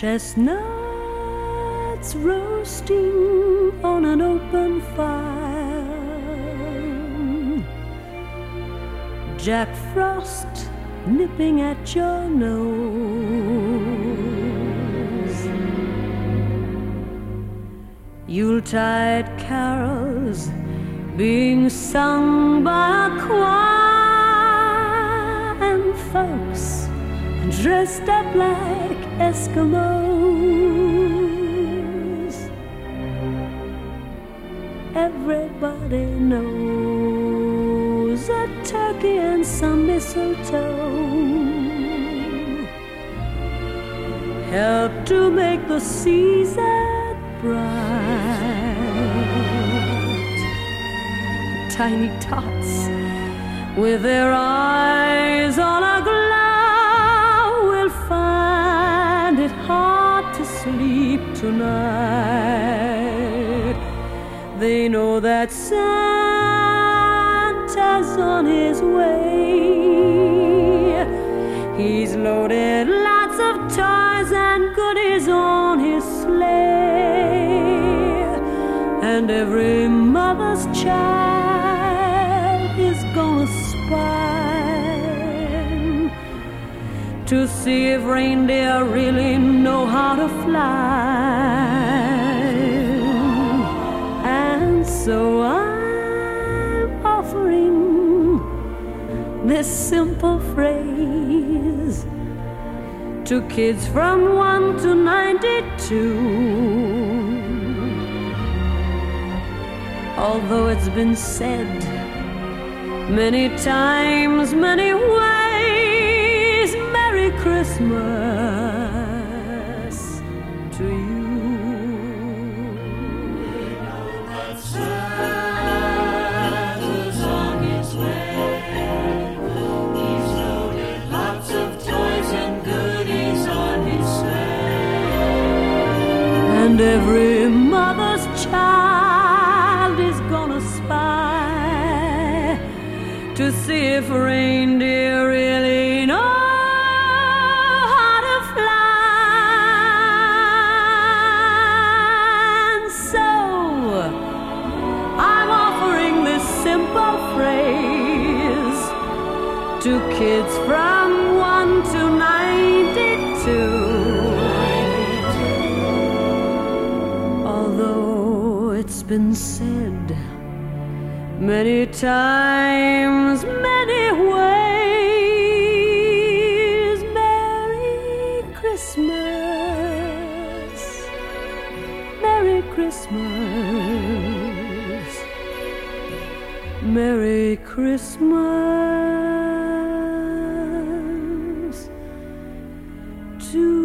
Chestnuts roasting on an open fire, Jack Frost nipping at your nose, Yuletide carols being sung by a choir, and folks dressed up like Eskimos. Everybody knows a turkey and some mistletoe help to make the season bright. Tiny tots with their eyes on a glow will find it hard to sleep tonight. They know that Santa's on his way. He's loaded lots of toys and goodies on his sleigh, and every mother's child is gonna spy to see if reindeer really know how to fly. And so I'm offering this simple phrase to kids from 1 to 92. Although it's been said many times, many ways, Merry Christmas to you. Santa's on his way. He's loaded lots of toys and goodies on his sleigh, And every mother's child is gonna spy to see if reindeer really know how to fly. And so I'm offering this simple phrase to kids from 1 to 92. Although it's been said many times, many ways, Merry Christmas, Merry Christmas, Merry Christmas to